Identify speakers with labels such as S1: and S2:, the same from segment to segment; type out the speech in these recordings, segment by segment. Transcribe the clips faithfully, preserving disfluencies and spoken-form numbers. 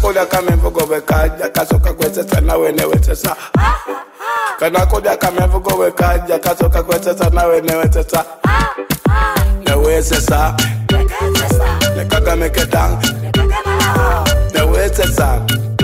S1: Kanakoda kamenvu gobe kaja kasoka kwetesa na wene wetesa. Kanakoda kamenvu gobe kaja kasoka kwetesa na wene wetesa. Ne wetesa. Ne kaga meketang. Ne wetesa.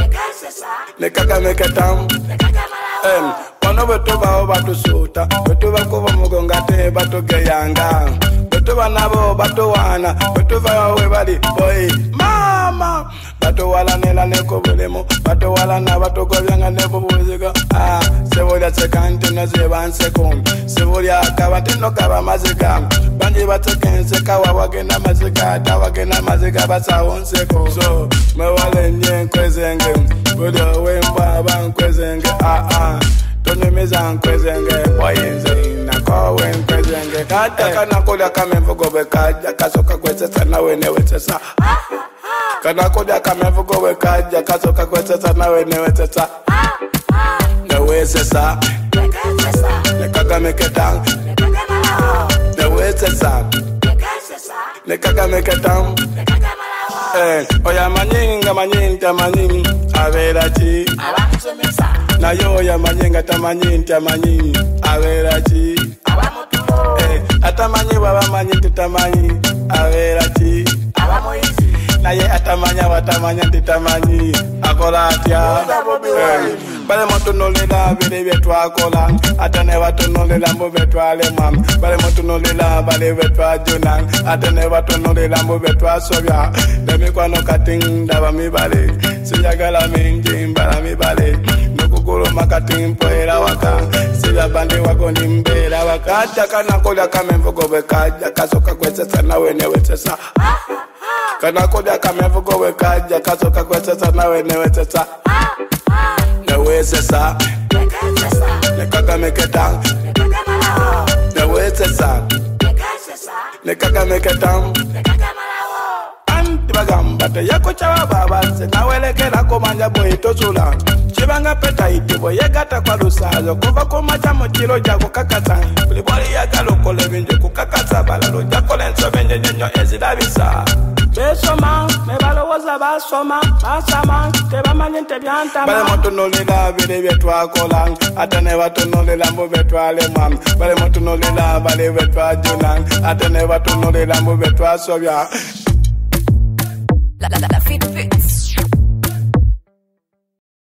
S1: Ne kaga meketang. Em, wano beto bao batu suta, beto bako mugonga te bato geyanga. Beto banabo bato wana, beto bao we bali boy mama. Bato wala nela neko bulemo, bato wala na bato kobyanga nebo buziga. Ah, se volia sekante no se van sekon, se volia akabate no kaba mazika. Banji bato kense kawa wagena mazika, da wagena mazika basa onseko. So me wale nyen kwezenge, bodo wemba ban kwezenge. Ah ah, tone mezan kwezenge, boyenze na kowen kwezenge. Kata kana kola kamenvo gobe kaja kasoka kwetesa na wene wetesa. Kanakoda kamenvugo wekaja kasoka kwetesa na wene wetesa. Ne wetesa. Ne kaga meketang. Ne wetesa. Ne kaga meketang. Eh, oya manyinga manyinga manyinga averachi. Na yo ya manyinga tamanyinga manyinga averachi. Eh, atamanyi baba manyinga tamanyi averachi. Naye atamanya watamanya titamanyi akola atya. Bale moto nolela bele betwa akola. Atane watu nolela mbo betwa alemam. Bale moto nolela bale betwa jonan. Atane watu nolela mbo betwa sobya. Demi kwa no kating daba mi bale. Sijagala mingi mbala mi bale. Nukukuru makating poera waka. Sija bande wako ni mbela waka. Ataka nakola kamenvugo wekaja kasoka kwetesa na wene wetesa. Kanakoda kamenvugo wekaja kasoka kwetesa na wene wetesa. Ne wetesa. Ne kaga meketang. Ne wetesa. Ne kaga meketang. Anti bagamba te yako chawa baba se na welekera komanja boy tosula. Chibanga peta itibo yegata kwa lusazo kuva komacha mochiro jako kakata. Buliboli yagalo kole binje kukakata balalo jako lenso benje nyenyo ezidabisa. Besoma, me balo waza basoma, basama, te bamanyente byanta. Bale moto nolela bele betwa kolang, atane watu nolela mbo betwa lemam. Bale moto nolela bale betwa jonan, atane watu nolela mbo betwa sobya. La la la la fit fit.